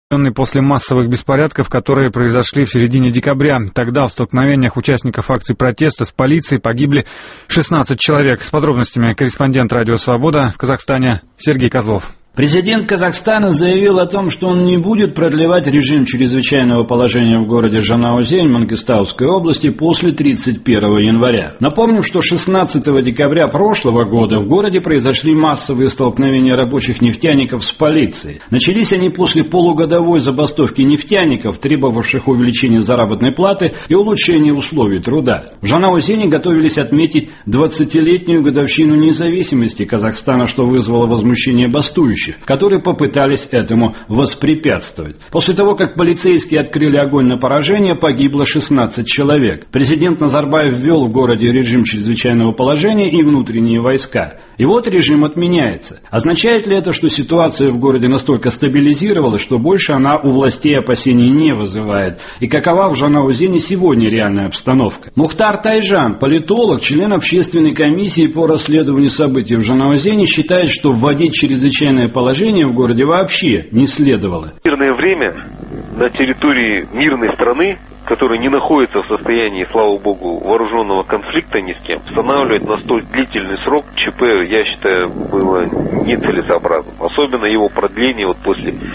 После массовых беспорядков, которые произошли в середине декабря. Тогда в столкновениях участников акций протеста с полицией погибли 16 человек. С подробностями корреспондент «Радио Свобода» в Казахстане Сергей Козлов. Президент Казахстана заявил о том, что он не будет продлевать режим чрезвычайного положения в городе Жанаозень Мангистауской области после 31 января. Напомним, что 16 декабря прошлого года в городе произошли массовые столкновения рабочих нефтяников с полицией. Начались они после полугодовой забастовки нефтяников, требовавших увеличения заработной платы и улучшения условий труда. В Жанаозене готовились отметить 20-летнюю годовщину независимости Казахстана, что вызвало возмущение бастующих, которые попытались этому воспрепятствовать. После того, как полицейские открыли огонь на поражение, погибло 16 человек. Президент Назарбаев ввел в городе режим чрезвычайного положения и внутренние войска. И вот режим отменяется. Означает ли это, что ситуация в городе настолько стабилизировалась, что больше она у властей опасений не вызывает? И какова в Жанаозене сегодня реальная обстановка? Мухтар Тайжан, политолог, член общественной комиссии по расследованию событий в Жанаозене, считает, что вводить чрезвычайное положение в городе вообще не следовало. В мирное время на территории мирной страны, которая не находится в состоянии, слава богу, вооруженного конфликта ни с кем, устанавливать на столь длительный срок ЧП, я считаю, было нецелесообразным. Особенно его продление после 4-5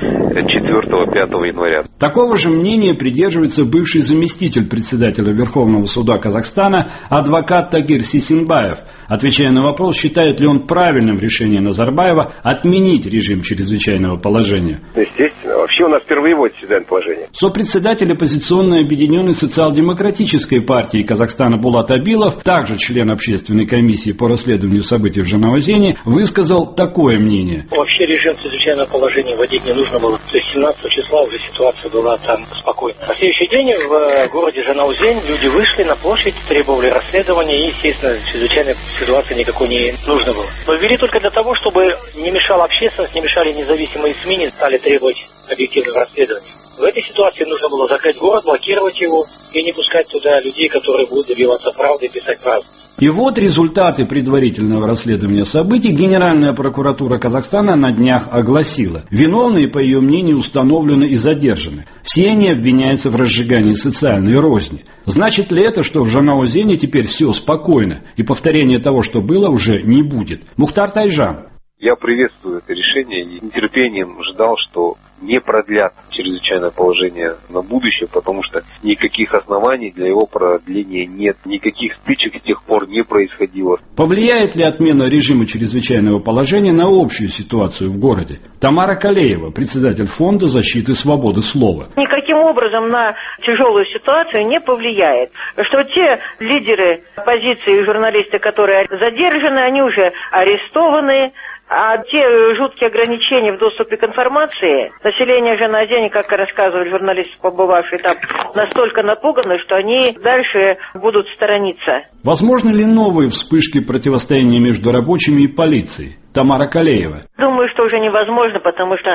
января. Такого же мнения придерживается бывший заместитель председателя Верховного суда Казахстана адвокат Тагир Сисенбаев. Отвечая на вопрос, считает ли он правильным решение Назарбаева отменить режим чрезвычайного положения. Естественно. Вообще у нас впервые вводится чрезвычайное положение. Сопредседатель оппозиционной Объединенной социал-демократической партии Казахстана Булат Абилов, также член общественной комиссии по расследованию событий в Жанаозене, высказал такое мнение. Вообще режим чрезвычайного положения вводить не нужно было. То есть 17 числа уже ситуация была там спокойна. На следующий день в городе Жанаозень люди вышли на площадь, требовали расследования и, естественно, чрезвычайной ситуации никакой не нужно было. Но ввели только для того, чтобы не мешала общественность, не мешали независимые СМИ, не стали требовать объективного расследования. В этой ситуации нужно было закрыть город, блокировать его и не пускать туда людей, которые будут добиваться правды и писать правду. И вот результаты предварительного расследования событий Генеральная прокуратура Казахстана на днях огласила. Виновные, по ее мнению, установлены и задержаны. Все они обвиняются в разжигании социальной розни. Значит ли это, что в Жанаозене теперь все спокойно и повторения того, что было, уже не будет? Мухтар Тайжан. Я приветствую это решение и с нетерпением ждал, что не продлят чрезвычайное положение на будущее, потому что никаких оснований для его продления нет, никаких стычек с тех пор не происходило. Повлияет ли отмена режима чрезвычайного положения на общую ситуацию в городе? Тамара Калеева, председатель Фонда защиты свободы слова. Никаким образом на тяжелую ситуацию не повлияет. Что те лидеры оппозиции и журналисты, которые задержаны, они уже арестованы. А те жуткие ограничения в доступе к информации, население Жанаозени, как рассказывали журналисты, побывавшие там, настолько напуганы, что они дальше будут сторониться. Возможны ли новые вспышки противостояния между рабочими и полицией? Тамара Калеева. Думаю, что уже невозможно, потому что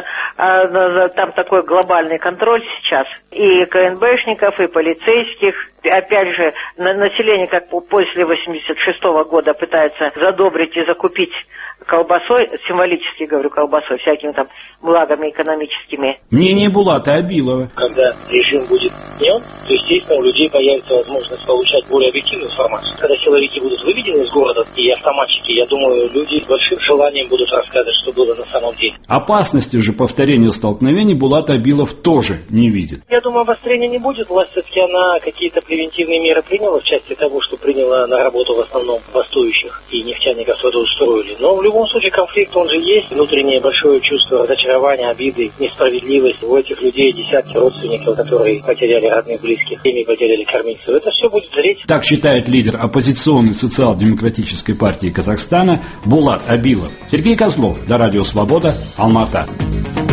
там такой глобальный контроль сейчас. И КНБшников, и полицейских. Опять же, население, как после 86-го года, пытается задобрить и закупить колбасой, символически говорю колбасой, всякими там благами экономическими. Мнение Булата Абилова. Когда режим будет отменен, то, естественно, у людей появится возможность получать более объективную информацию. Когда силовики будут выведены из города и автоматчики, я думаю, люди с большим желанием будут рассказывать, что было на самом деле. Опасности же повторения столкновений Булат Абилов тоже не видит. Я думаю, обострения не будет. Власть все-таки она какие-то превентивные меры приняла в части того, что приняла на работу в основном бастующих и нефтяников трудоустроили. Но в любом случае конфликт, он же есть. Внутреннее большое чувство разочарования, обиды, несправедливости. У этих людей десятки родственников, которые потеряли родных, близких, семьи потеряли кормильцев. Это все будет зреть. Так считает лидер оппозиционной социал-демократической партии Казахстана Булат Абилов. Сергей Козлов, для Радио Свобода, Алма-Ата.